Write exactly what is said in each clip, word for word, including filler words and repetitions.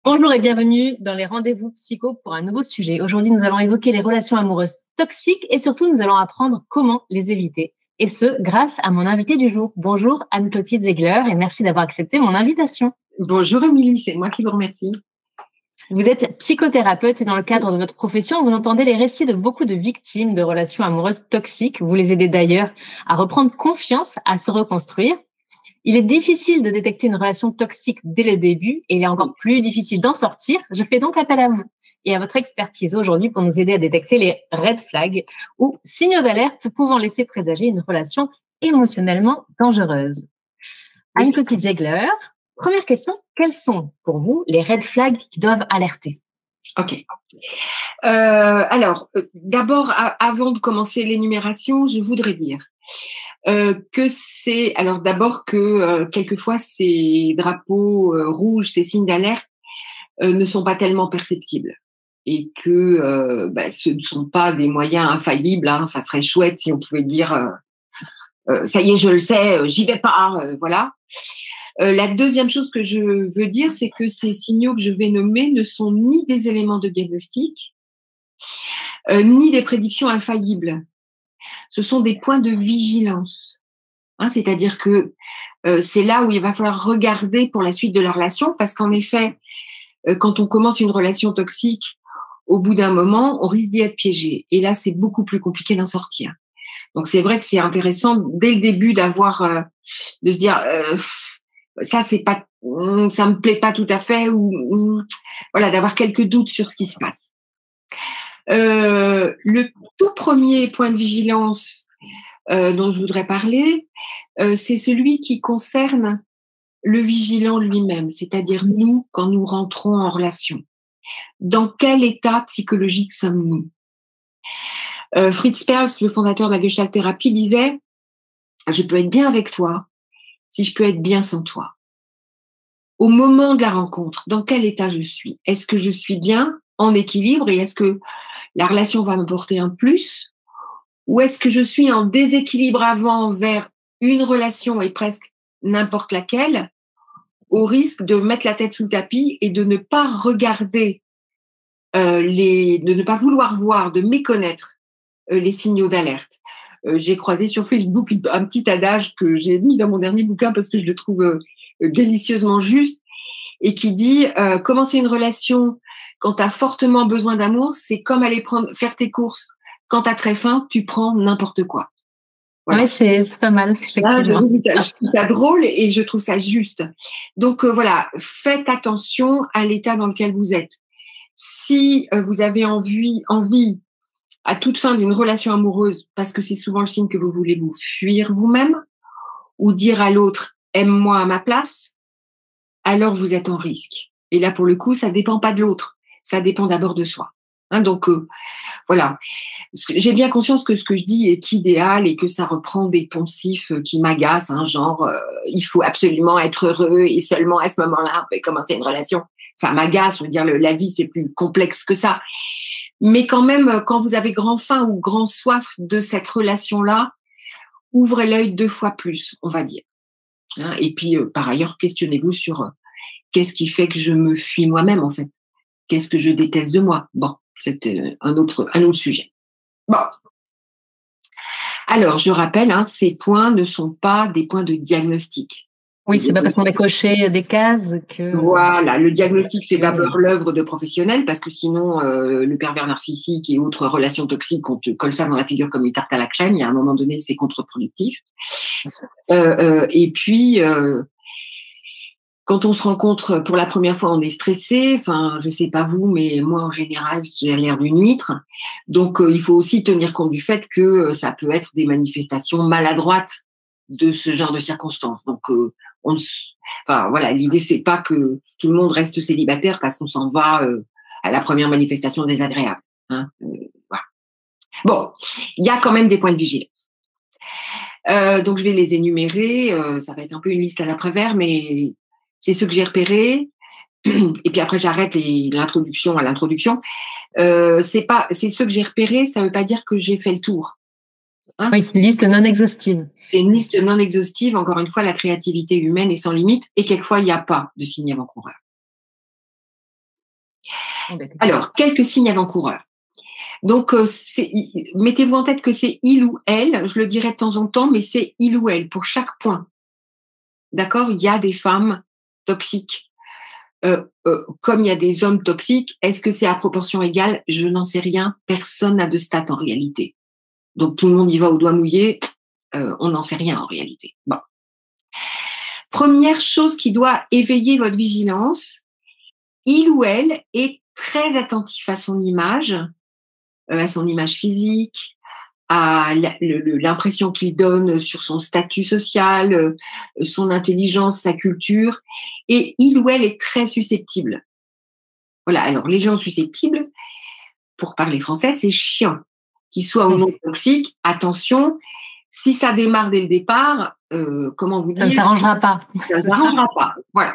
Bonjour et bienvenue dans les rendez-vous psycho pour un nouveau sujet. Aujourd'hui, nous allons évoquer les relations amoureuses toxiques et surtout, nous allons apprendre comment les éviter. Et ce, grâce à mon invité du jour. Bonjour Anne-Clotilde Ziegler et merci d'avoir accepté mon invitation. Bonjour Émilie, c'est moi qui vous remercie. Vous êtes psychothérapeute et dans le cadre de votre profession, vous entendez les récits de beaucoup de victimes de relations amoureuses toxiques. Vous les aidez d'ailleurs à reprendre confiance, à se reconstruire. Il est difficile de détecter une relation toxique dès le début et il est encore plus difficile d'en sortir. Je fais donc appel à vous et à votre expertise aujourd'hui pour nous aider à détecter les red flags ou signaux d'alerte pouvant laisser présager une relation émotionnellement dangereuse. Oui. Anne-Clotilde Ziegler, première question, quels sont pour vous les red flags qui doivent alerter? Ok. Euh, alors, euh, d'abord, a- avant de commencer l'énumération, je voudrais dire euh, que c'est, alors d'abord que euh, quelquefois ces drapeaux euh, rouges, ces signes d'alerte euh, ne sont pas tellement perceptibles et que euh, bah, ce ne sont pas des moyens infaillibles. Hein. Ça serait chouette si on pouvait dire euh, euh, ça y est, je le sais, euh, j'y vais pas, euh, voilà. Euh, la deuxième chose que je veux dire, c'est que ces signaux que je vais nommer ne sont ni des éléments de diagnostic, euh, ni des prédictions infaillibles. Ce sont des points de vigilance. Hein, c'est-à-dire que euh, c'est là où il va falloir regarder pour la suite de la relation, parce qu'en effet, euh, quand on commence une relation toxique, au bout d'un moment, on risque d'y être piégé. Et là, c'est beaucoup plus compliqué d'en sortir. Donc c'est vrai que c'est intéressant dès le début d'avoir, euh, de se dire, euh, ça c'est pas, ça me plaît pas tout à fait, ou voilà, d'avoir quelques doutes sur ce qui se passe. Euh, le tout premier point de vigilance euh, dont je voudrais parler, euh, c'est celui qui concerne le vigilant lui-même, c'est-à-dire nous quand nous rentrons en relation. Dans quel état psychologique sommes-nous? euh, Fritz Perls, le fondateur de la Gestalt thérapie, disait: je peux être bien avec toi si je peux être bien sans toi. Au moment de la rencontre, dans quel état je suis? Est-ce que je suis bien, en équilibre, et est-ce que la relation va me porter un plus? Ou est-ce que je suis en déséquilibre avant vers une relation, et presque n'importe laquelle, au risque de mettre la tête sous le tapis et de ne pas regarder euh, les, de ne pas vouloir voir, de méconnaître euh, les signaux d'alerte. Euh, j'ai croisé sur Facebook un petit adage que j'ai mis dans mon dernier bouquin parce que je le trouve euh, délicieusement juste, et qui dit euh, commencer une relation quand tu as fortement besoin d'amour, c'est comme aller prendre, faire tes courses. Quand tu as très faim, tu prends n'importe quoi. Voilà. Oui, c'est, c'est pas mal, effectivement. Ah, je, je trouve ça drôle et je trouve ça juste. Donc euh, voilà, faites attention à l'état dans lequel vous êtes. Si euh, vous avez envie, envie à toute fin d'une relation amoureuse, parce que c'est souvent le signe que vous voulez vous fuir vous-même, ou dire à l'autre « aime-moi à ma place », alors vous êtes en risque. Et là, pour le coup, ça dépend pas de l'autre, ça dépend d'abord de soi. Hein, donc, euh, voilà. J'ai bien conscience que ce que je dis est idéal et que ça reprend des poncifs qui m'agacent, hein, genre euh, il faut absolument être heureux et seulement à ce moment-là on peut commencer une relation. Ça m'agace, je veux dire, le, la vie c'est plus complexe que ça. Mais quand même, quand vous avez grand faim ou grand soif de cette relation-là, ouvrez l'œil deux fois plus, on va dire. Hein, et puis, euh, par ailleurs, questionnez-vous sur euh, qu'est-ce qui fait que je me fuis moi-même, en fait. Qu'est-ce que je déteste de moi? Bon, c'est euh, un autre, un autre sujet. Bon. Alors, je rappelle, hein, ces points ne sont pas des points de diagnostic. Oui, c'est pas parce qu'on a coché des cases que... Voilà, le diagnostic, c'est d'abord l'œuvre de professionnels, parce que sinon, euh, le pervers narcissique et autres relations toxiques, on te colle ça dans la figure comme une tarte à la crème. Il y a un moment donné, c'est contre-productif. Euh, euh, et puis, euh, quand on se rencontre pour la première fois, on est stressé. Enfin, je sais pas vous, mais moi, en général, j'ai l'air d'une huître. Donc, euh, il faut aussi tenir compte du fait que euh, ça peut être des manifestations maladroites de ce genre de circonstances. Donc, euh, on, enfin, voilà, l'idée, c'est pas que tout le monde reste célibataire parce qu'on s'en va euh, à la première manifestation désagréable. Hein, euh, voilà. Bon, il y a quand même des points de vigilance. Euh, donc, je vais les énumérer. Euh, ça va être un peu une liste à l'après-vert, mais c'est ceux que j'ai repérés. Et puis après, j'arrête les, l'introduction à l'introduction. Euh, c'est pas, c'est ceux que j'ai repérés. Ça veut pas dire que j'ai fait le tour. Hein, oui, c'est une liste non exhaustive. C'est une liste non exhaustive. Encore une fois, la créativité humaine est sans limite. Et quelquefois, il n'y a pas de signe avant-coureur. Alors, quelques signes avant-coureurs. Donc, euh, c'est, mettez-vous en tête que c'est il ou elle, je le dirai de temps en temps, mais c'est il ou elle pour chaque point. D'accord? Il y a des femmes toxiques. Euh, euh, comme il y a des hommes toxiques, est-ce que c'est à proportion égale? Je n'en sais rien. Personne n'a de stats en réalité. Donc, tout le monde y va au doigt mouillé. Euh, on n'en sait rien en réalité. Bon. Première chose qui doit éveiller votre vigilance, il ou elle est très attentif à son image, euh, à son image physique, à l'impression qu'il donne sur son statut social, euh, son intelligence, sa culture, et il ou elle est très susceptible. Voilà, alors les gens susceptibles, pour parler français, c'est chiant. Qu'ils soient ou non toxiques, attention, si ça démarre dès le départ, euh, comment vous dire? Ça ne s'arrangera pas. Ça ne s'arrangera pas, voilà.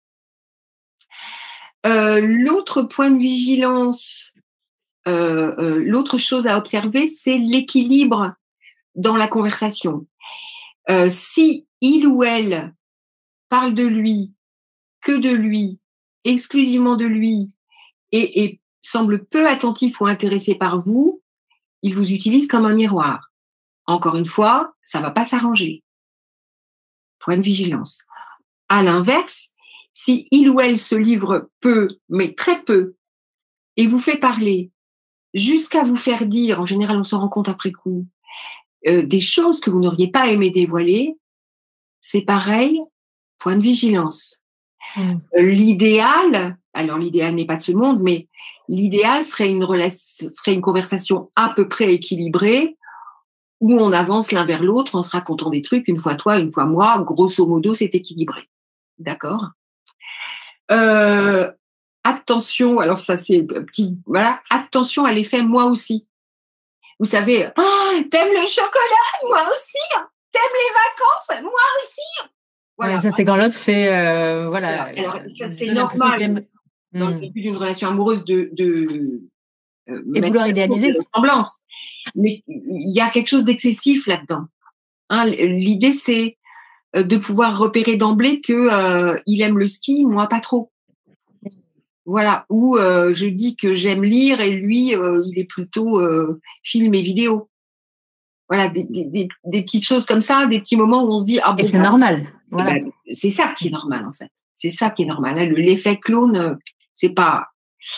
Euh, l'autre point de vigilance, euh, euh, l'autre chose à observer, c'est l'équilibre dans la conversation. Euh, si il ou elle parle de lui, que de lui, exclusivement de lui, et, et semble peu attentif ou intéressé par vous, il vous utilise comme un miroir. Encore une fois, ça ne va pas s'arranger. Point de vigilance. À l'inverse, si il ou elle se livre peu, mais très peu, et vous fait parler jusqu'à vous faire dire, en général on s'en rend compte après coup, euh, des choses que vous n'auriez pas aimé dévoiler, c'est pareil, point de vigilance. Mmh. Euh, l'idéal, alors l'idéal n'est pas de ce monde, mais l'idéal serait une, relation, serait une conversation à peu près équilibrée, où on avance l'un vers l'autre en se racontant des trucs, une fois toi, une fois moi, grosso modo, c'est équilibré. D'accord? euh, Attention, alors ça c'est petit, voilà, attention à l'effet moi aussi. Vous savez, oh, t'aimes le chocolat, moi aussi. T'aimes les vacances, moi aussi. Voilà. Ouais, ça c'est quand l'autre fait, euh, voilà. voilà. Alors ça c'est normal dans le début d'une relation amoureuse de, de euh, et de vouloir idéaliser. De ressemblance. Mais il y a quelque chose d'excessif là-dedans. Hein, l'idée c'est de pouvoir repérer d'emblée que euh, il aime le ski, moi pas trop. Voilà, ou euh, je dis que j'aime lire et lui, euh, il est plutôt euh, film et vidéo. Voilà, des, des, des petites choses comme ça, des petits moments où on se dit ah bon. Et c'est bah, normal. Voilà. Ben, c'est ça qui est normal en fait. C'est ça qui est normal. Hein. L'effet clone, c'est pas,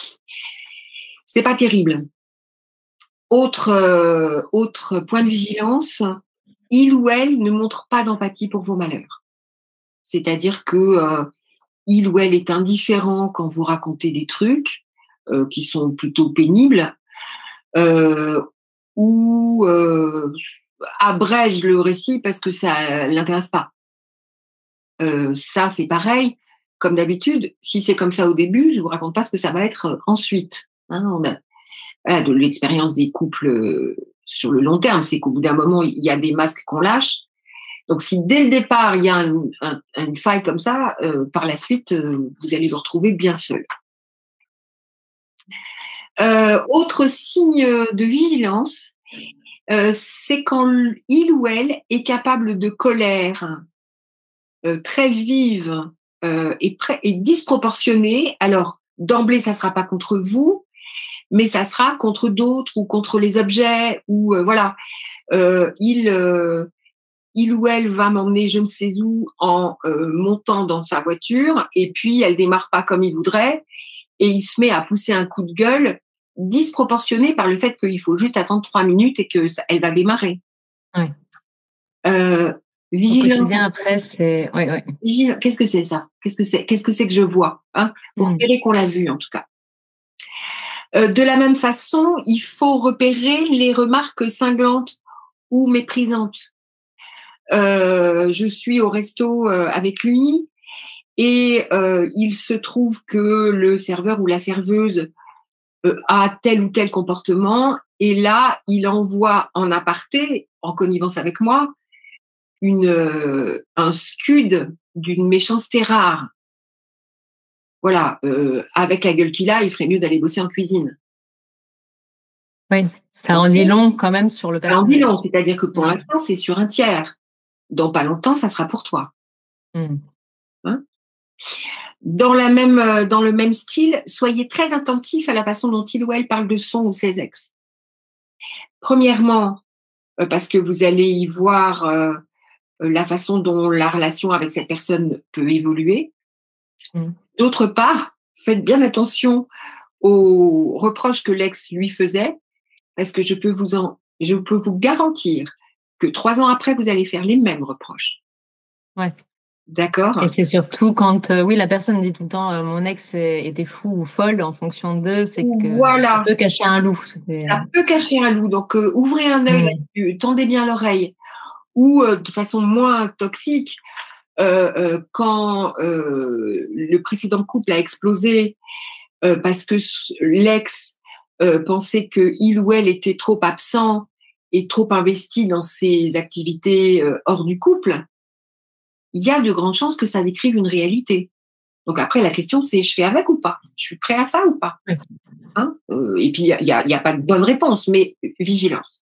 c'est pas terrible. Autre euh, autre point de vigilance, il ou elle ne montre pas d'empathie pour vos malheurs. C'est-à-dire que euh, il ou elle est indifférent quand vous racontez des trucs euh, qui sont plutôt pénibles, euh, ou euh, abrège le récit parce que ça l'intéresse pas. Euh, ça, c'est pareil. Comme d'habitude, si c'est comme ça au début, je vous raconte pas ce que ça va être ensuite. Hein, on a voilà, de l'expérience des couples euh, sur le long terme, c'est qu'au bout d'un moment, il y a des masques qu'on lâche. Donc, si dès le départ, il y a un, un, une faille comme ça, euh, par la suite, euh, vous allez vous retrouver bien seul. Euh, autre signe de vigilance, euh, c'est quand il ou elle est capable de colère euh, très vive euh, et, pré- et disproportionnée. Alors, d'emblée, ça ne sera pas contre vous, mais ça sera contre d'autres ou contre les objets. Ou euh, voilà, euh, il... Euh, il ou elle va m'emmener je ne sais où en euh, montant dans sa voiture et puis elle démarre pas comme il voudrait et il se met à pousser un coup de gueule disproportionné par le fait qu'il faut juste attendre trois minutes et que ça, elle va démarrer. Ouais. Euh, vigilance. Au quotidien après c'est. Ouais, ouais. Vigilance. Qu'est-ce que c'est ça ? Qu'est-ce que c'est ? Qu'est-ce que c'est que je vois ? Hein ? Pour repérer mmh. qu'on l'a vu en tout cas. Euh, de la même façon, il faut repérer les remarques cinglantes ou méprisantes. Euh, je suis au resto euh, avec lui et euh, il se trouve que le serveur ou la serveuse euh, a tel ou tel comportement et là, il envoie en aparté, en connivence avec moi, une, euh, un scud d'une méchanceté rare. Voilà, euh, avec la gueule qu'il a, il ferait mieux d'aller bosser en cuisine. Oui, ça en dit long quand même sur le personnage. Ça en dit long, c'est-à-dire que pour l'instant, c'est sur un tiers. Dans pas longtemps, ça sera pour toi. Mmh. Hein Dans, la même, euh, dans le même style, soyez très attentif à la façon dont il ou elle parle de son ou ses ex. Premièrement, euh, parce que vous allez y voir euh, la façon dont la relation avec cette personne peut évoluer. Mmh. D'autre part, faites bien attention aux reproches que l'ex lui faisait, parce que je peux vous en, je peux vous garantir que trois ans après, vous allez faire les mêmes reproches. Ouais. D'accord. Et c'est surtout quand, euh, oui, la personne dit tout le temps, euh, mon ex était fou ou folle en fonction d'eux, c'est que voilà. Ça peut cacher un loup. Ça peut cacher un loup. Donc, euh, ouvrez un œil mmh. là-dessus, tendez bien l'oreille. Ou euh, de façon moins toxique, euh, euh, quand euh, le précédent couple a explosé euh, parce que l'ex euh, pensait qu'il ou elle était trop absent et trop investi dans ses activités euh, hors du couple, il y a de grandes chances que ça décrive une réalité. Donc après, la question, c'est je fais avec ou pas? Je suis prêt à ça ou pas? Hein euh, et puis, il n'y a, a pas de bonne réponse, mais vigilance.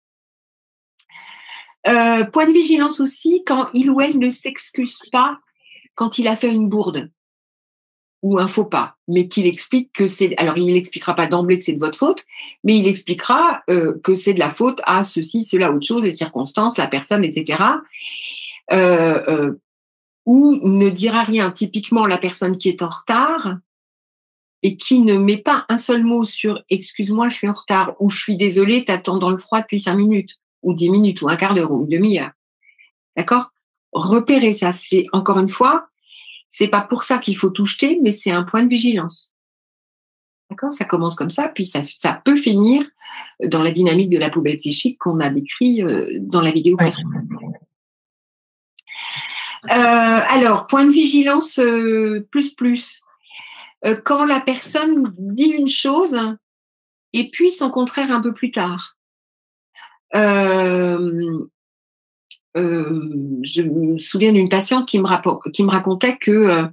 Euh, point de vigilance aussi, quand il ou elle ne s'excuse pas quand il a fait une bourde ou un faux pas, mais qu'il explique que c'est... Alors, il n'expliquera pas d'emblée que c'est de votre faute, mais il expliquera euh, que c'est de la faute à ceci, cela, autre chose, les circonstances, la personne, et cetera. Euh, euh, ou ne dira rien. Typiquement, la personne qui est en retard et qui ne met pas un seul mot sur « excuse-moi, je suis en retard » ou « je suis désolée, t'attends dans le froid depuis cinq minutes » ou dix minutes ou un quart d'heure ou une demi-heure. D'accord? Repérez ça. C'est, encore une fois, c'est pas pour ça qu'il faut tout jeter, mais c'est un point de vigilance. D'accord? Ça commence comme ça, puis ça, ça peut finir dans la dynamique de la poubelle psychique qu'on a décrit euh, dans la vidéo précédente. Euh, alors, point de vigilance euh, plus plus. Euh, quand la personne dit une chose et puis son contraire un peu plus tard. Euh, euh, je me souviens d'une patiente qui me, rapport, qui me racontait que euh,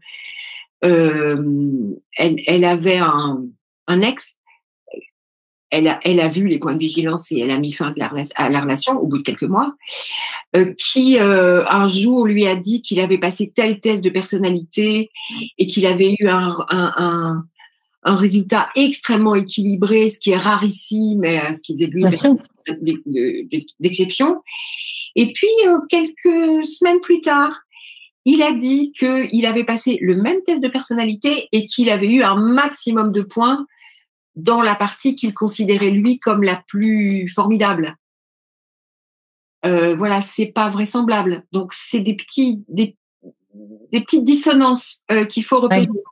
euh, elle, elle avait un, un ex. Elle a, elle a vu les points de vigilance et elle a mis fin à la, à la relation au bout de quelques mois, euh, qui euh, un jour lui a dit qu'il avait passé tel test de personnalité et qu'il avait eu un, un, un, un résultat extrêmement équilibré, ce qui est rarissime, mais ce qui faisait de lui une d'exception. Et puis, euh, quelques semaines plus tard, il a dit qu'il avait passé le même test de personnalité et qu'il avait eu un maximum de points dans la partie qu'il considérait lui comme la plus formidable. Euh, voilà, c'est pas vraisemblable. Donc c'est des petits, des, des petites dissonances euh, qu'il faut repérer. Oui.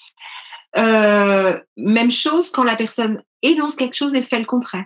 Euh, même chose quand la personne énonce quelque chose et fait le contraire.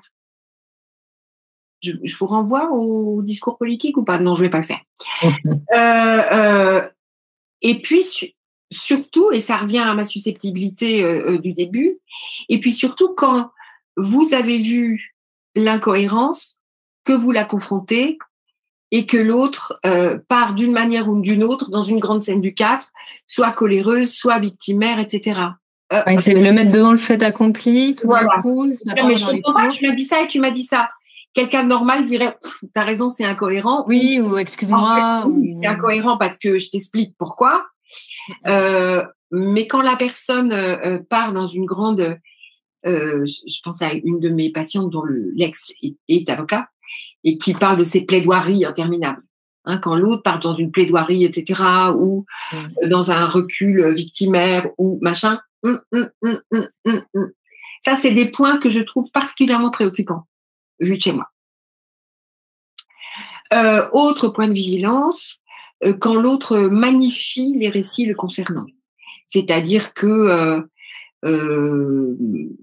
Je, je vous renvoie au discours politique ou pas? Non, je vais pas le faire. euh, euh, et puis surtout, et ça revient à ma susceptibilité euh, du début, et puis surtout quand vous avez vu l'incohérence, que vous la confrontez et que l'autre euh, part d'une manière ou d'une autre dans une grande scène du quatre, soit coléreuse, soit victimaire, et cetera. Euh, ouais, c'est le mettre devant le fait accompli, tout voilà. d'un coup. Ça non, mais je comprends pas, tu m'as dit ça et tu m'as dit ça. Quelqu'un de normal dirait, t'as raison, c'est incohérent. Oui, ou excuse-moi. En fait, ou... c'est incohérent parce que je t'explique pourquoi. Euh, mais quand la personne euh, part dans une grande, euh, je, je pense à une de mes patientes dont le, l'ex est, est avocat et qui parle de ses plaidoiries interminables. Hein, quand l'autre part dans une plaidoirie, et cetera, ou mmh. dans un recul victimaire ou machin. Hum, hum, hum, hum, hum, hum. Ça, c'est des points que je trouve particulièrement préoccupants, vu de chez moi. Euh, autre point de vigilance, euh, quand l'autre magnifie les récits le concernant. C'est-à-dire que euh, euh,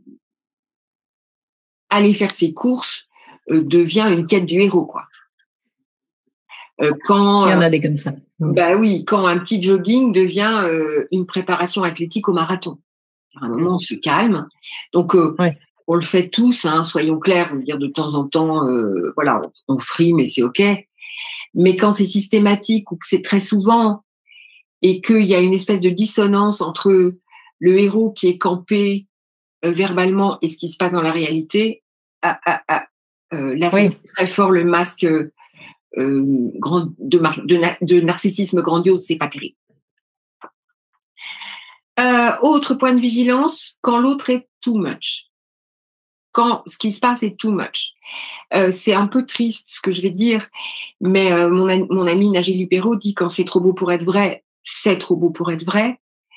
aller faire ses courses euh, devient une quête du héros, quoi. Euh, quand, Il y en a des comme ça. Euh, bah oui, quand un petit jogging devient euh, une préparation athlétique au marathon. À un moment, on se calme. Donc, euh, ouais. on le fait tous, hein, soyons clairs, on veut dire de temps en temps, euh, voilà, on, on frime et c'est OK. Mais quand c'est systématique ou que c'est très souvent et qu'il y a une espèce de dissonance entre le héros qui est campé euh, verbalement et ce qui se passe dans la réalité, ah, ah, ah, euh, là, oui. c'est très fort le masque euh, grand, de, de, de narcissisme grandiose, c'est pas terrible. Euh, autre point de vigilance, quand l'autre est too much. Quand ce qui se passe est too much. Euh, c'est un peu triste ce que je vais dire, mais euh, mon, mon ami Nagélie Perrault dit quand c'est trop beau pour être vrai, c'est trop beau pour être vrai.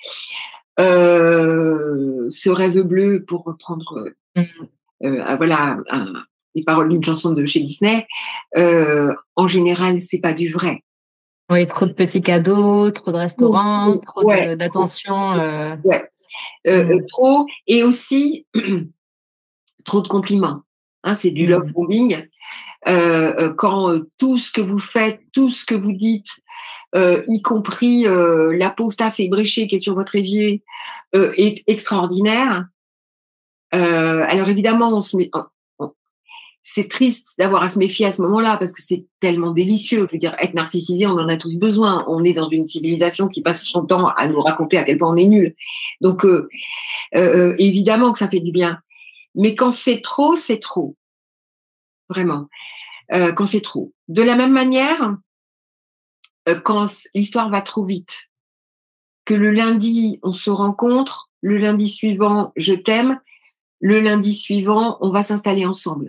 Euh, ce rêve bleu, pour reprendre euh, euh, voilà un, les paroles d'une chanson de chez Disney, euh, en général, c'est pas du vrai. Oui, trop de petits cadeaux, trop de restaurants, oui, trop ouais, d'attention. Euh... Ouais, euh, mmh. trop, et aussi trop de compliments. Hein, c'est du mmh. love bombing. Euh, quand euh, tout ce que vous faites, tout ce que vous dites, euh, y compris euh, la pauvre tasse ébréchée qui est sur votre évier, euh, est extraordinaire. Euh, alors évidemment, on se met, on, c'est triste d'avoir à se méfier à ce moment-là parce que c'est tellement délicieux. Je veux dire, être narcissisé, on en a tous besoin. On est dans une civilisation qui passe son temps à nous raconter à quel point on est nul. Donc euh, euh, évidemment que ça fait du bien. Mais quand c'est trop, c'est trop. Vraiment. Euh, quand c'est trop. De la même manière, euh, quand l'histoire va trop vite, que le lundi, on se rencontre, le lundi suivant, je t'aime, le lundi suivant, on va s'installer ensemble.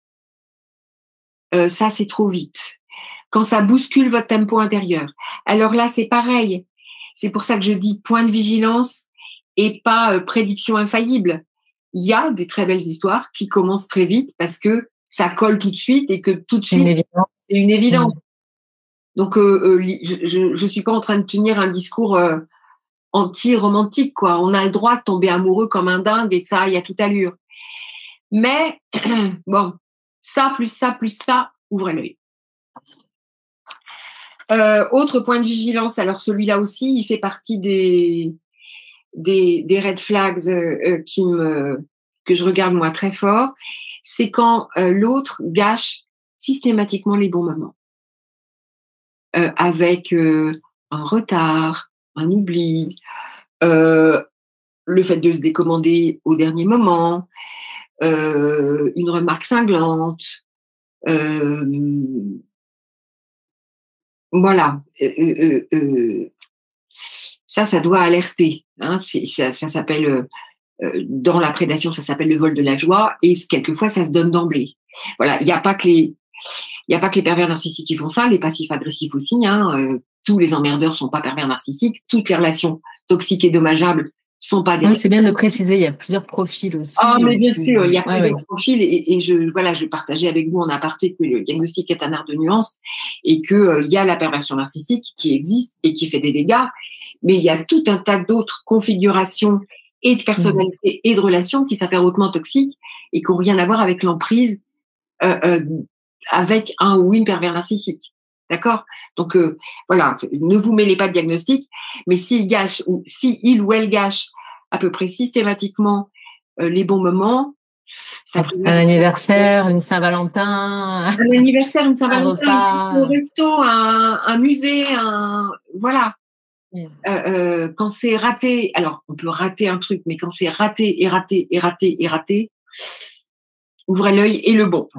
Euh, ça, c'est trop vite. Quand ça bouscule votre tempo intérieur. Alors là, c'est pareil. C'est pour ça que je dis point de vigilance et pas euh, prédiction infaillible. Il y a des très belles histoires qui commencent très vite parce que ça colle tout de suite et que tout de suite, une évidence. c'est une évidence. Mmh. Donc, euh, euh, je je suis pas en train de tenir un discours euh, anti-romantique, quoi. On a le droit de tomber amoureux comme un dingue et que ça aille à toute allure. Mais, bon, ça, plus ça, plus ça, ouvrez l'œil. Euh, autre point de vigilance, alors celui-là aussi, il fait partie des, des, des red flags euh, qui me, que je regarde moi très fort, c'est quand euh, l'autre gâche systématiquement les bons moments. Euh, avec euh, un retard, un oubli, euh, le fait de se décommander au dernier moment, euh, une remarque cinglante, euh, voilà. Euh, euh, euh, ça, ça doit alerter. Hein, c'est, ça, ça s'appelle, euh, dans la prédation, ça s'appelle le vol de la joie, et quelquefois, ça se donne d'emblée. Voilà, il n'y a pas que les, il y a pas que les pervers narcissiques qui font ça, les passifs agressifs aussi. Hein, euh, tous les emmerdeurs sont pas pervers narcissiques, toutes les relations toxiques et dommageables sont pas des. Oui, c'est bien de préciser, il y a plusieurs profils aussi. Ah, mais bien puis, sûr, il y a ouais, plusieurs ouais. profils et, et je voilà, je partageais avec vous en aparté que le diagnostic est un art de nuance et que euh, il y a la perversion narcissique qui existe et qui fait des dégâts, mais il y a tout un tas d'autres configurations et de personnalités mmh. et de relations qui s'avèrent hautement toxiques et qui n'ont rien à voir avec l'emprise euh, euh, avec un ou une pervers narcissique. D'accord ? Donc euh, voilà, ne vous mêlez pas de diagnostic, mais s'il gâche ou si il ou elle gâche à peu près systématiquement euh, les bons moments. Ça un anniversaire, une Saint-Valentin. Un anniversaire, une Saint-Valentin, un resto, un, un musée, un voilà. Mm. Euh, euh, quand c'est raté, alors on peut rater un truc, mais quand c'est raté et raté et raté et raté, ouvrez l'œil et le bon.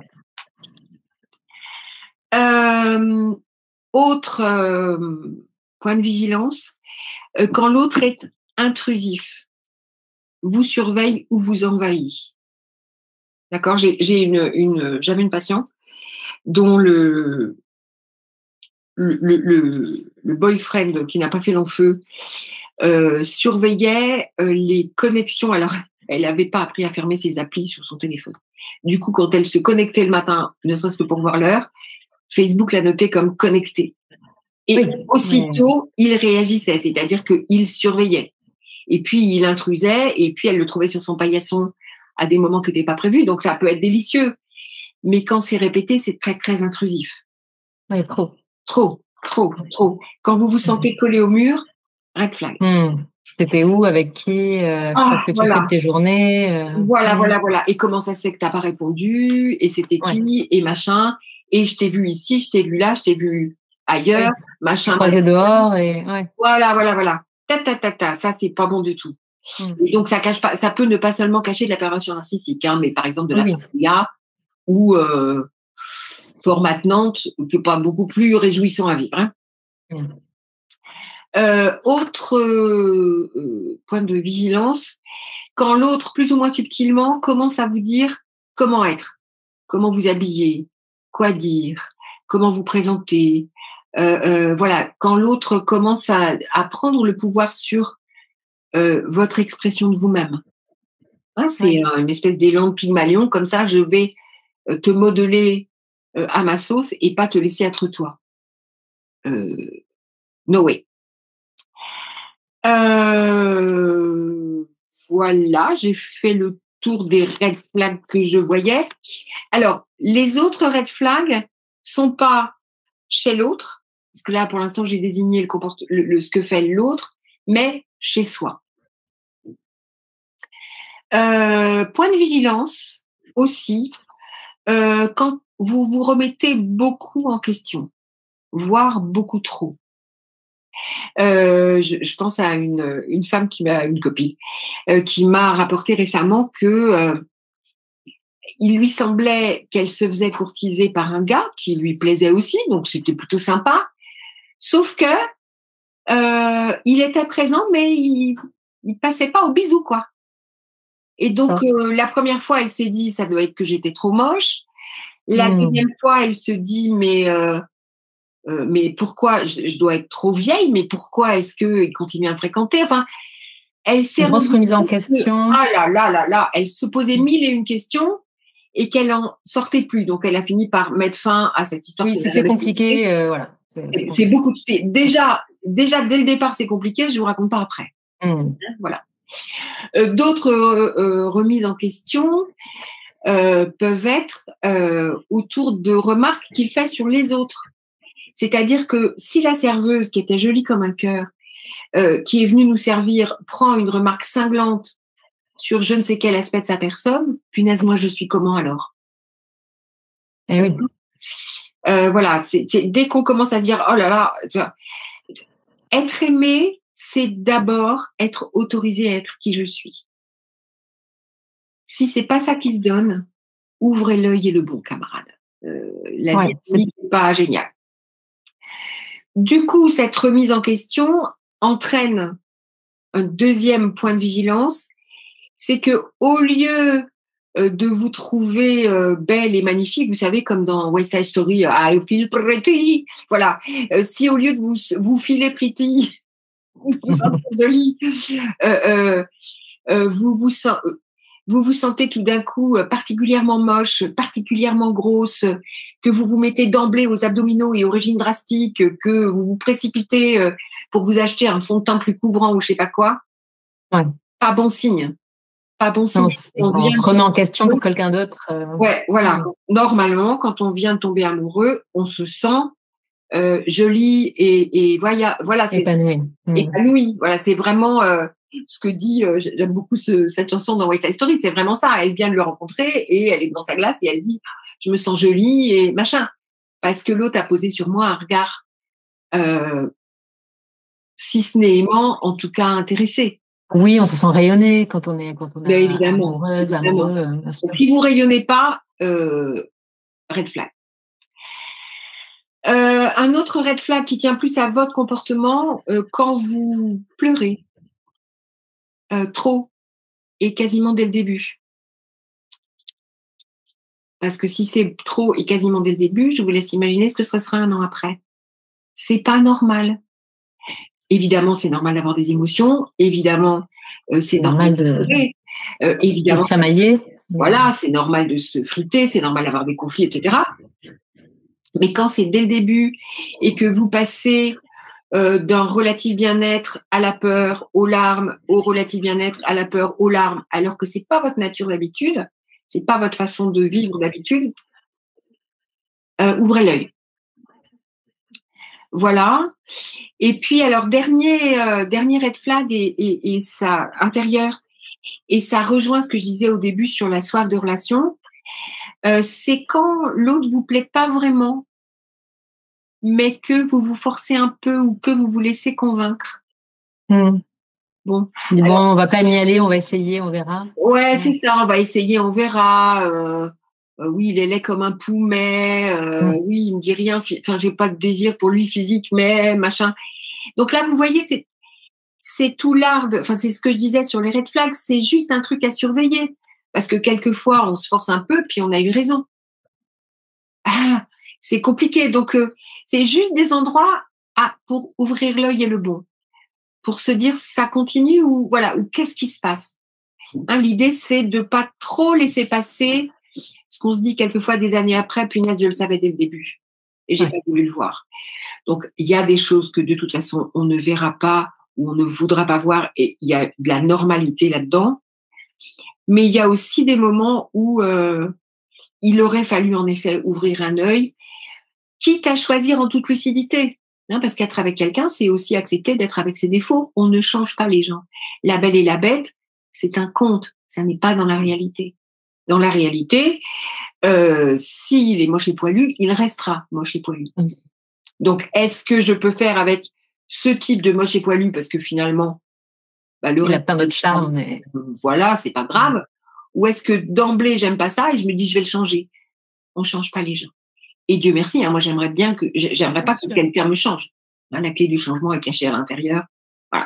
Euh, autre euh, point de vigilance, euh, quand l'autre est intrusif, vous surveille ou vous envahit. D'accord, j'ai, j'ai une, une, j'avais une patiente dont le, le, le, le boyfriend qui n'a pas fait long feu euh, surveillait euh, les connexions. Alors, elle n'avait pas appris à fermer ses applis sur son téléphone. Du coup, quand elle se connectait le matin, ne serait-ce que pour voir l'heure, Facebook l'a noté comme connecté. Et oui, aussitôt, oui. il réagissait, c'est-à-dire qu'il surveillait. Et puis, il intrusait, et puis elle le trouvait sur son paillasson à des moments qui n'étaient pas prévus. Donc, ça peut être délicieux. Mais quand c'est répété, c'est très, très intrusif. Oui, trop. Trop, trop, trop. Quand vous vous sentez collé au mur, red flag. Mmh. T'étais où, avec qui, euh, ah, ce que voilà. tu fais de tes journées. Euh... Voilà, mmh. voilà, voilà. Et comment ça se fait que tu n'as pas répondu, et c'était qui, ouais. et machin. Et je t'ai vu ici, je t'ai vu là, je t'ai vu ailleurs, oui. machin. Croisé dehors, et ouais. Voilà, voilà, voilà. Ta, ta, ta, ta. Ça, c'est pas bon du tout. Mmh. Et donc, ça cache pas, ça peut ne pas seulement cacher de la perversion narcissique, hein, mais par exemple de la oui. paranoïa ou euh, format Nantes, qui n'est pas beaucoup plus réjouissant à vivre. Hein. Mmh. Euh, autre euh, euh, point de vigilance, quand l'autre, plus ou moins subtilement, commence à vous dire comment être, comment vous habiller, quoi dire, comment vous présenter. Euh, euh, voilà, quand l'autre commence à, à prendre le pouvoir sur euh, votre expression de vous-même. Hein, c'est Ouais. une espèce d'élan de Pygmalion, comme ça, je vais euh, te modeler euh, à ma sauce et pas te laisser être toi. Euh, no way. Euh, voilà, j'ai fait le tour des red flags que je voyais. Alors, les autres red flags sont pas chez l'autre, parce que là, pour l'instant, j'ai désigné le comport- le, le- ce que fait l'autre, mais chez soi. Euh, point de vigilance aussi, euh, quand vous vous remettez beaucoup en question, voire beaucoup trop. Euh, je, je pense à une, une femme qui m'a, une copine, euh, qui m'a rapporté récemment que euh, il lui semblait qu'elle se faisait courtiser par un gars qui lui plaisait aussi, donc c'était plutôt sympa. Sauf que euh, il était présent, mais il, il passait pas au bisou, quoi. Et donc Ah. euh, la première fois, elle s'est dit ça doit être que j'étais trop moche. La Mmh. deuxième fois, elle se dit mais euh, euh, mais pourquoi je, je dois être trop vieille, mais pourquoi est-ce que il continue à me fréquenter? Enfin, elle s'est Une grosse rendue remise en compte que, question. ah là là là là, elle se posait mille et une questions et qu'elle en sortait plus. Donc, elle a fini par mettre fin à cette histoire. Oui, si c'est compliqué, euh, voilà. C'est, c'est, c'est beaucoup. C'est déjà, déjà dès le départ, c'est compliqué. Je vous raconte pas après. Mmh. Voilà. Euh, d'autres euh, euh, remises en question euh, peuvent être euh, autour de remarques qu'il fait sur les autres. C'est-à-dire que si la serveuse, qui était jolie comme un cœur, euh, qui est venue nous servir, prend une remarque cinglante sur je ne sais quel aspect de sa personne, punaise, moi je suis comment alors? Eh oui. Euh, voilà, c'est, c'est, dès qu'on commence à se dire oh là là, tu vois, être aimé, c'est d'abord être autorisé à être qui je suis. Si c'est pas ça qui se donne, ouvrez l'œil et le bon, camarade. Euh, la Ouais, c'est... dynamique n'est pas géniale. Du coup, cette remise en question entraîne un deuxième point de vigilance, c'est que au lieu euh, de vous trouver euh, belle et magnifique, vous savez, comme dans West Side Story, I feel pretty, voilà. Euh, si au lieu de vous vous filer pretty, vous sentez jolie, euh, euh, euh, vous vous sentez vous vous sentez tout d'un coup particulièrement moche, particulièrement grosse, que vous vous mettez d'emblée aux abdominaux et aux régimes drastiques, que vous vous précipitez pour vous acheter un fond de teint plus couvrant ou je sais pas quoi, ouais. Pas bon signe. Pas bon signe. Non, on, on se remet en question pour quelqu'un d'autre. Euh... Ouais, voilà. Ouais. Normalement, quand on vient de tomber amoureux, on se sent euh, jolie et, et voilà, voilà, c'est épanoui. Mmh. Épanoui. Voilà, c'est vraiment euh, ce que dit. Euh, j'aime beaucoup ce, cette chanson dans West Side Story. C'est vraiment ça. Elle vient de le rencontrer et elle est dans sa glace et elle dit je me sens jolie et machin parce que l'autre a posé sur moi un regard, euh, si ce n'est aimant, en tout cas intéressé. Oui, on se sent rayonné quand on est quand on est évidemment, amoureuse, évidemment. amoureux. Bien sûr. Donc, si vous rayonnez pas, euh, red flag. Euh, un autre red flag qui tient plus à votre comportement, euh, quand vous pleurez euh, trop et quasiment dès le début. Parce que si c'est trop et quasiment dès le début, je vous laisse imaginer ce que ce sera un an après. C'est pas normal. Évidemment, c'est normal d'avoir des émotions. Évidemment, euh, c'est, c'est normal, normal de, de euh, évidemment, de s'amailler. Voilà, c'est normal de se friter, c'est normal d'avoir des conflits, et cetera. Mais quand c'est dès le début et que vous passez euh, d'un relatif bien-être à la peur, aux larmes, au relatif bien-être à la peur, aux larmes, alors que c'est pas votre nature d'habitude, c'est pas votre façon de vivre d'habitude, euh, ouvrez l'œil. Voilà. Et puis alors dernier euh, dernier red flag et, et, et ça intérieur et ça rejoint ce que je disais au début sur la soif de relation, euh, c'est quand l'autre vous plaît pas vraiment, mais que vous vous forcez un peu ou que vous vous laissez convaincre. Mmh. Bon, bon alors, on va quand même y aller, on va essayer, on verra. Ouais, c'est ça, on va essayer, on verra. Euh, euh, oui, il est laid comme un poulet. Euh, mmh. Oui, il me dit rien. Enfin, j'ai pas de désir pour lui physique, mais machin. Donc là, vous voyez, c'est, c'est tout l'art, de, enfin, c'est ce que je disais sur les red flags, c'est juste un truc à surveiller. Parce que quelquefois, on se force un peu, puis on a eu raison. Ah, c'est compliqué. Donc, euh, c'est juste des endroits à, pour ouvrir l'œil et le bon. Pour se dire, ça continue ou voilà, ou qu'est-ce qui se passe. Hein, l'idée, c'est de pas trop laisser passer ce qu'on se dit quelquefois des années après, punaise, je le savais dès le début. Et j'ai ouais. pas voulu le voir. Donc, il y a des choses que de toute façon, on ne verra pas ou on ne voudra pas voir et il y a de la normalité là-dedans. Mais il y a aussi des moments où euh, il aurait fallu en effet ouvrir un œil, quitte à choisir en toute lucidité. Hein, parce qu'être avec quelqu'un, c'est aussi accepter d'être avec ses défauts. On ne change pas les gens. La belle et la bête, c'est un conte. Ça n'est pas dans la réalité. Dans la réalité, euh, s'il est moche et poilu, il restera moche et poilu. Donc, est-ce que je peux faire avec ce type de moche et poilu parce que finalement, bah, le il reste, a plein d'autres charmes, mais voilà, c'est pas grave. Ou est-ce que d'emblée j'aime pas ça et je me dis je vais le changer. On change pas les gens. Et Dieu merci, hein, moi j'aimerais bien que j'aimerais pas que quelqu'un me change. Hein, la clé du changement est cachée à l'intérieur. Voilà.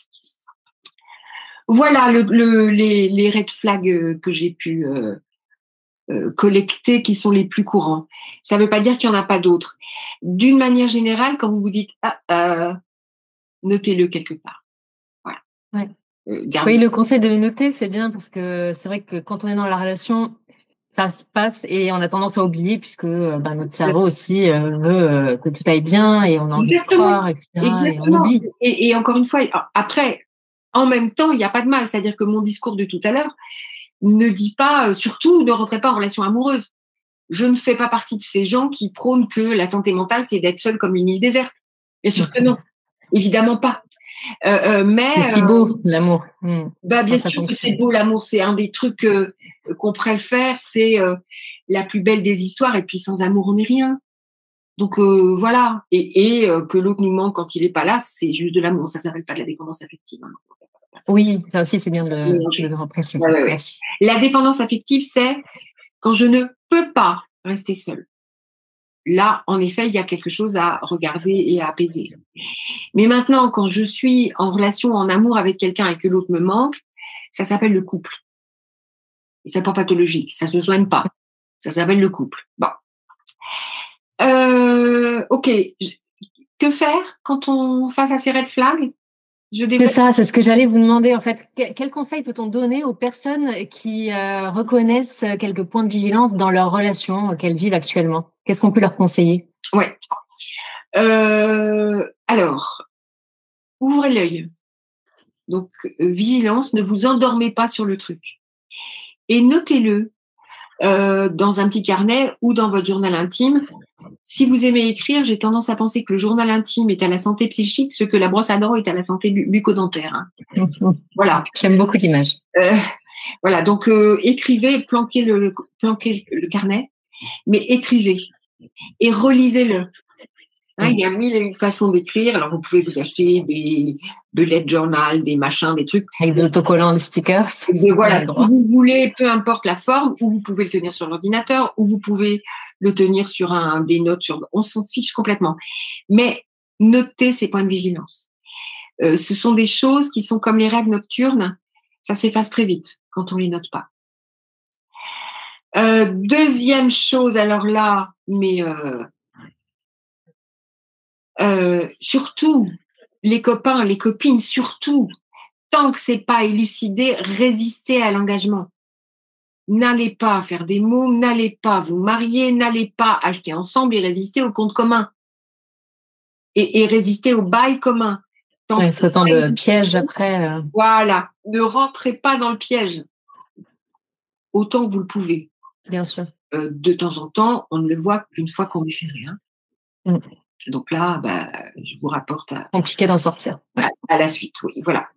Voilà le, le, les, les red flags que j'ai pu euh, euh, collecter qui sont les plus courants. Ça ne veut pas dire qu'il n'y en a pas d'autres. D'une manière générale, quand vous vous dites ah, euh, notez-le quelque part. Voilà. Ouais. Euh, oui, le conseil de noter, c'est bien parce que c'est vrai que quand on est dans la relation, ça se passe et on a tendance à oublier puisque bah, notre cerveau aussi euh, veut euh, que tout aille bien et on a envie de croire, et cetera. Exactement. Et, on oublie. Et, et encore une fois, après, en même temps, il n'y a pas de mal. C'est-à-dire que mon discours de tout à l'heure ne dit pas, euh, surtout, ne rentrez pas en relation amoureuse. Je ne fais pas partie de ces gens qui prônent que la santé mentale, c'est d'être seul comme une île déserte. Bien sûr que non. Évidemment pas. Euh, euh, mais c'est si beau, euh, l'amour. Mmh. Bah, bien sûr que c'est beau, l'amour. C'est un des trucs euh, qu'on préfère. C'est euh, la plus belle des histoires. Et puis, sans amour, on n'est rien. Donc, euh, voilà. Et, et euh, que l'autre nous manque quand il n'est pas là, c'est juste de l'amour. Ça ne s'appelle pas de la dépendance affective. Hein. Oui, ça aussi, c'est bien de le, de le repréciser. Ouais, ouais, ouais. La dépendance affective, c'est quand je ne peux pas rester seule. Là, en effet, il y a quelque chose à regarder et à apaiser. Mais maintenant, quand je suis en relation, en amour avec quelqu'un et que l'autre me manque, ça s'appelle le couple. C'est pas pathologique, ça se soigne pas. Ça s'appelle le couple. Bon. Euh, ok. Que faire quand on face à ces red flags? C'est ça, c'est ce que j'allais vous demander en fait. Quel conseil peut-on donner aux personnes qui euh, reconnaissent quelques points de vigilance dans leur relation qu'elles vivent actuellement? Qu'est-ce qu'on peut leur conseiller? Ouais. Euh, alors, ouvrez l'œil. Donc, euh, vigilance, ne vous endormez pas sur le truc. Et notez-le euh, dans un petit carnet ou dans votre journal intime. Si vous aimez écrire, j'ai tendance à penser que le journal intime est à la santé psychique, ce que la brosse à dents est à la santé bu- bucco-dentaire. Hein. Voilà. J'aime beaucoup l'image. Euh, voilà, donc euh, écrivez, planquez le, le, planquez le carnet, mais écrivez et relisez-le. Hein, il y a mille et une façons d'écrire. Alors, vous pouvez vous acheter des bullet journal, des machins, des trucs. Avec des autocollants, des stickers. Et voilà, si vous voulez, peu importe la forme, ou vous pouvez le tenir sur l'ordinateur, ou vous pouvez le tenir sur un, des notes. Sur, on s'en fiche complètement. Mais notez ces points de vigilance. Euh, ce sont des choses qui sont comme les rêves nocturnes. Ça s'efface très vite quand on les note pas. Euh, deuxième chose, alors là, mais... Euh, Euh, surtout, les copains, les copines, surtout, tant que c'est pas élucidé, résistez à l'engagement. N'allez pas faire des mots, n'allez pas vous marier, n'allez pas acheter ensemble et résister au compte commun. Et, et résister au bail commun. Tant ouais, ce temps de piège après. Euh... Voilà. Ne rentrez pas dans le piège. Autant que vous le pouvez. Bien sûr. Euh, de temps en temps, on ne le voit qu'une fois qu'on est ferré. Hein. Mm. Donc là, bah, je vous rapporte à, compliqué d'en sortir. Ouais. À, à la suite, oui, voilà.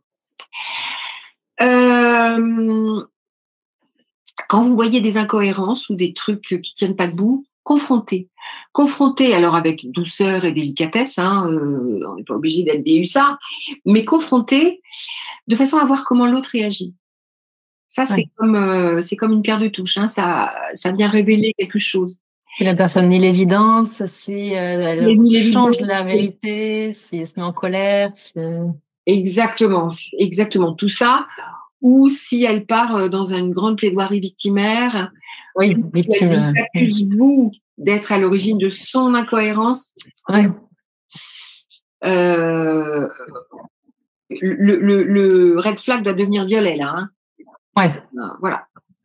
Euh, quand vous voyez des incohérences ou des trucs qui tiennent pas debout, confrontez. Confrontez, alors avec douceur et délicatesse, hein, euh, on n'est pas obligé d'être des hussards, mais confrontez de façon à voir comment l'autre réagit. Ça, c'est ouais. comme euh, c'est comme une pierre de touche, hein, ça, ça vient révéler quelque chose. Si la personne nie l'évidence, si euh, elle change la vérité, si elle se met en colère. Si... Exactement, exactement. Tout ça. Ou si elle part dans une grande plaidoirie victimaire, oui, victime. Si elle accuse vous d'être à l'origine de son incohérence, ouais. euh, le, le, le red flag doit devenir violet là. Hein. Ouais. Voilà.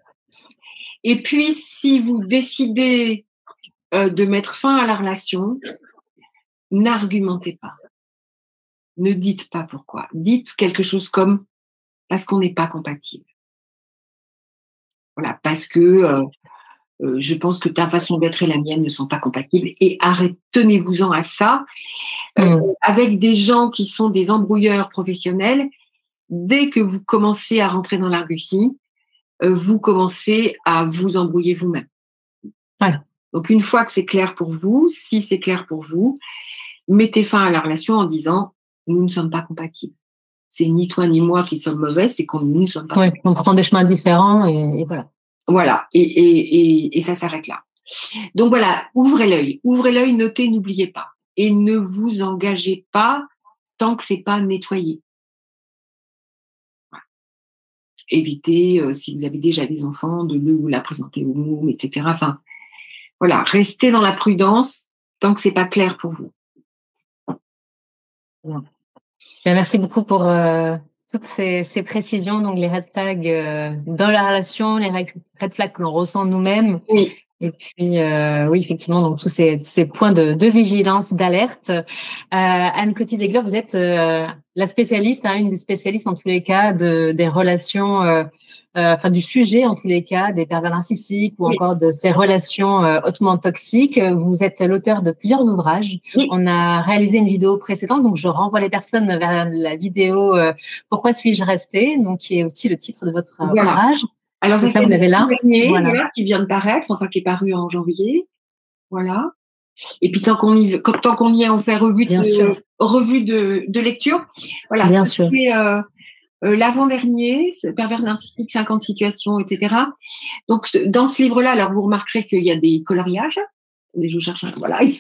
Et puis, si vous décidez euh, de mettre fin à la relation, n'argumentez pas. Ne dites pas pourquoi. Dites quelque chose comme parce qu'on n'est pas compatible. Voilà, parce que euh, euh, je pense que ta façon d'être et la mienne ne sont pas compatibles. Et arrêtez, tenez-vous-en à ça. Euh, mmh. Avec des gens qui sont des embrouilleurs professionnels, dès que vous commencez à rentrer dans l'argutie, euh, vous commencez à vous embrouiller vous-même. Ouais. Donc, une fois que c'est clair pour vous, si c'est clair pour vous, mettez fin à la relation en disant « nous ne sommes pas compatibles ». C'est ni toi ni moi qui sommes mauvais, c'est qu'on nous ne sommes pas ouais, compatibles. On prend des chemins différents et, et voilà. Voilà, et, et, et, et ça s'arrête là. Donc voilà, ouvrez l'œil. Ouvrez l'œil, notez, n'oubliez pas. Et ne vous engagez pas tant que c'est pas nettoyé. Voilà. Évitez, euh, si vous avez déjà des enfants, de ne vous la présenter au môme, et cetera. Enfin, voilà, restez dans la prudence tant que c'est pas clair pour vous. Ouais. Merci beaucoup pour euh, toutes ces, ces précisions, donc les red flags euh, dans la relation, les red flags que l'on ressent nous-mêmes. Oui. Et puis, euh, oui, effectivement, donc tous ces, ces points de, de vigilance, d'alerte. Euh, Anne-Clotilde Ziegler, vous êtes euh, la spécialiste, hein, une des spécialistes en tous les cas de, des relations, euh, euh, enfin du sujet en tous les cas, des pervers narcissiques ou oui. encore de ces relations euh, hautement toxiques. Vous êtes l'auteur de plusieurs ouvrages. Oui. On a réalisé une vidéo précédente, donc je renvoie les personnes vers la vidéo euh, « Pourquoi suis-je restée ?» donc qui est aussi le titre de votre euh, voilà. ouvrage. Alors, ça, ça vous l'avez là. Dernier, voilà. Voilà, qui vient de paraître, enfin, qui est paru en janvier. Voilà. Et puis, tant qu'on y, tant qu'on y est, on fait revue Bien de, sûr. revue de, de lecture. Voilà. Bien sûr. C'est, euh, euh, l'avant-dernier, pervers narcissique, cinquante situations, et cetera. Donc, dans ce livre-là, alors, vous remarquerez qu'il y a des coloriages. Je cherche un, voilà. Il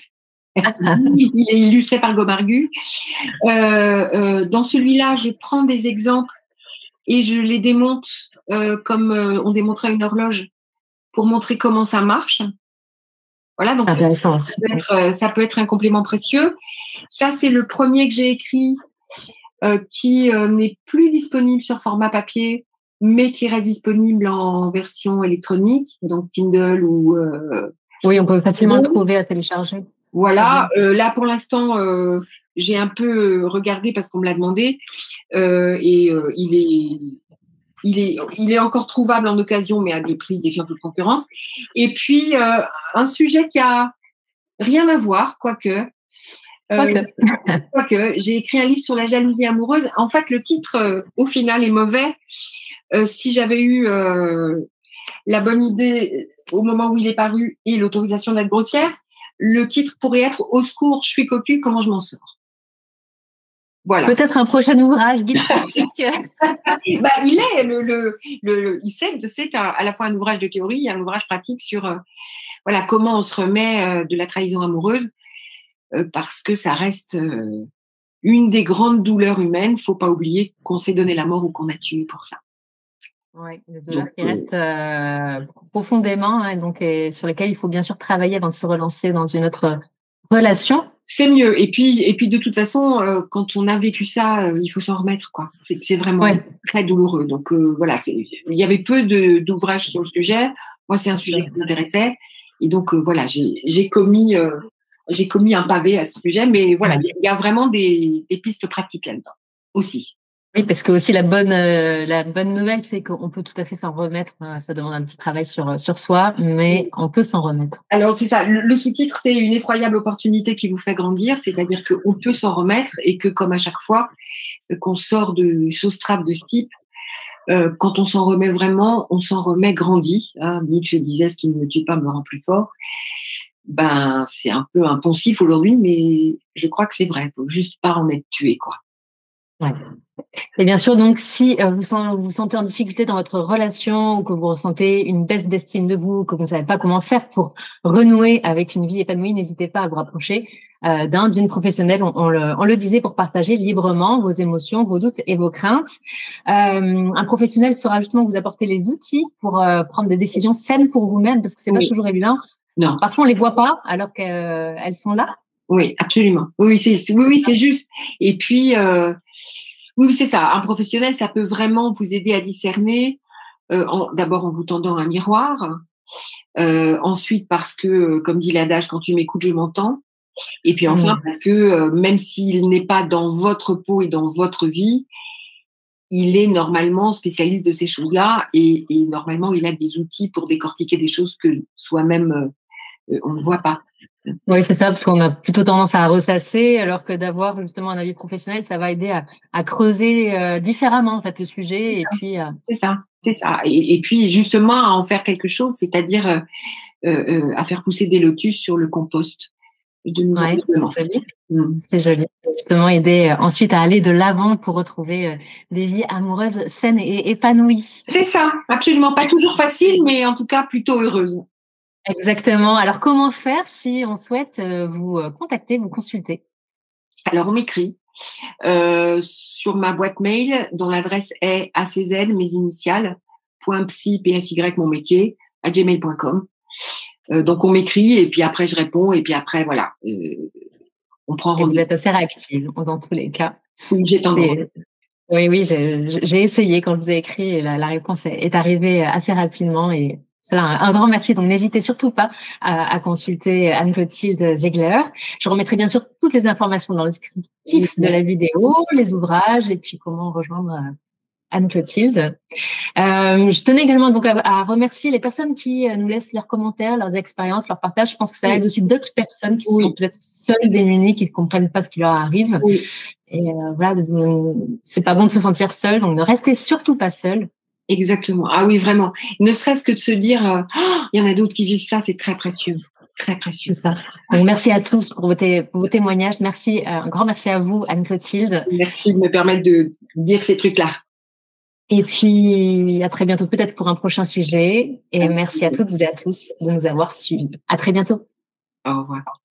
est illustré par Gomargu. Euh, euh, dans celui-là, je prends des exemples et je les démonte euh, comme euh, on démontrait une horloge pour montrer comment ça marche. Voilà, donc ça, ça, peut être, euh, ça peut être un complément précieux. Ça, c'est le premier que j'ai écrit euh, qui euh, n'est plus disponible sur format papier, mais qui reste disponible en version électronique, donc Kindle ou... Euh, oui, on peut facilement le trouver à télécharger. Voilà, euh, là pour l'instant, euh, j'ai un peu regardé parce qu'on me l'a demandé euh, et euh, il est... Il est, il est encore trouvable en occasion, mais à des prix défiant toute concurrence. Et puis, euh, un sujet qui a rien à voir, quoique. Euh, quoique, j'ai écrit un livre sur la jalousie amoureuse. En fait, le titre, euh, au final, est mauvais. Euh, si j'avais eu euh, la bonne idée au moment où il est paru et l'autorisation d'être grossière, le titre pourrait être « Au secours, je suis cocu, comment je m'en sors ?» Voilà. Peut-être un prochain ouvrage, guide pratique. bah, il est le, le, le, le il c'est, c'est un, à la fois un ouvrage de théorie et un ouvrage pratique sur euh, voilà comment on se remet euh, de la trahison amoureuse euh, parce que ça reste euh, une des grandes douleurs humaines. Faut pas oublier qu'on s'est donné la mort ou qu'on a tué pour ça. Oui, des douleurs donc, qui euh, restent euh, profondément, hein, donc et sur lesquelles il faut bien sûr travailler avant de se relancer dans une autre relation. C'est mieux. Et puis, et puis de toute façon, euh, quand on a vécu ça, euh, il faut s'en remettre, quoi. C'est, c'est vraiment ouais. très douloureux. Donc euh, voilà, il y avait peu de, d'ouvrages sur le sujet. Moi, c'est un sujet qui m'intéressait. Et donc euh, voilà, j'ai, j'ai commis, euh, j'ai commis un pavé à ce sujet. Mais voilà, il y a vraiment des, des pistes pratiques là-dedans aussi. Oui, parce que aussi la bonne euh, la bonne nouvelle, c'est qu'on peut tout à fait s'en remettre. Ça demande un petit travail sur sur soi, mais on peut s'en remettre. Alors c'est ça. Le, le sous-titre, c'est une effroyable opportunité qui vous fait grandir, c'est-à-dire qu'on peut s'en remettre et que comme à chaque fois qu'on sort de choses trappes de ce type, euh, quand on s'en remet vraiment, on s'en remet grandi. Hein, Nietzsche disait ce qui ne me tue pas me rend plus fort. Ben c'est un peu un poncif aujourd'hui, mais je crois que c'est vrai. Il faut juste pas en être tué, quoi. Ouais. Et bien sûr, donc, si euh, vous sen- vous sentez en difficulté dans votre relation ou que vous ressentez une baisse d'estime de vous, que vous ne savez pas comment faire pour renouer avec une vie épanouie, n'hésitez pas à vous rapprocher euh, d'un, d'une professionnelle. On, on le, on le disait, pour partager librement vos émotions, vos doutes et vos craintes. Euh, un professionnel saura justement vous apporter les outils pour euh, prendre des décisions saines pour vous-même, parce que c'est pas Oui. toujours évident. Non. Parfois, on les voit pas alors qu'elles sont là. Oui, absolument. Oui, c'est, oui, oui, c'est juste. Et puis, euh, oui, c'est ça. Un professionnel, ça peut vraiment vous aider à discerner. Euh, en, d'abord en vous tendant un miroir. Euh, ensuite, parce que, comme dit l'adage, quand tu m'écoutes, je m'entends. Et puis enfin, mmh. parce que euh, même s'il n'est pas dans votre peau et dans votre vie, il est normalement spécialiste de ces choses-là et, et normalement, il a des outils pour décortiquer des choses que soi-même, euh, on ne voit pas. Oui, c'est ça, parce qu'on a plutôt tendance à ressasser, alors que d'avoir justement un avis professionnel, ça va aider à, à creuser euh, différemment en fait le sujet. Et puis, euh... c'est ça, c'est ça. Et, et puis justement à en faire quelque chose, c'est-à-dire euh, euh, à faire pousser des lotus sur le compost de nos ouais, environnements. c'est joli. Mmh. C'est joli. Justement, aider euh, ensuite à aller de l'avant pour retrouver euh, des vies amoureuses saines et épanouies. C'est ça, absolument. Pas toujours facile, mais en tout cas plutôt heureuse. Exactement. Alors, comment faire si on souhaite euh, vous euh, contacter, vous consulter? Alors, on m'écrit euh, sur ma boîte mail dont l'adresse est A C Z, mes initiales, point psy, P S Y, mon métier, à gmail point com. Euh, donc, on m'écrit et puis après, je réponds et puis après, voilà, euh, on prend rendez-vous. Vous êtes assez réactive dans tous les cas. Oui, j'ai tendance. Oui, oui, j'ai, j'ai essayé quand je vous ai écrit et la, la réponse est, est arrivée assez rapidement et c'est là un, un grand merci. Donc, n'hésitez surtout pas à, à consulter Anne-Clotilde Ziegler. Je remettrai bien sûr toutes les informations dans le descriptif de la vidéo, les ouvrages et puis comment rejoindre Anne-Clotilde. Euh, je tenais également donc à, à remercier les personnes qui nous laissent leurs commentaires, leurs expériences, leurs partages. Je pense que ça aide aussi d'autres personnes qui oui. sont peut-être seules, démunies, qui ne comprennent pas ce qui leur arrive. Oui. Et euh, voilà, c'est pas bon de se sentir seul, donc ne restez surtout pas seul. Exactement. Ah oui, vraiment. Ne serait-ce que de se dire, euh, oh, il y en a d'autres qui vivent ça, c'est très précieux. Très précieux. C'est ça. Donc, merci à tous pour vos, té- pour vos témoignages. Merci, euh, un grand merci à vous, Anne-Clotilde. Merci de me permettre de dire ces trucs-là. Et puis, à très bientôt, peut-être pour un prochain sujet. Et merci à toutes et à tous de nous avoir suivis. À très bientôt. Au revoir.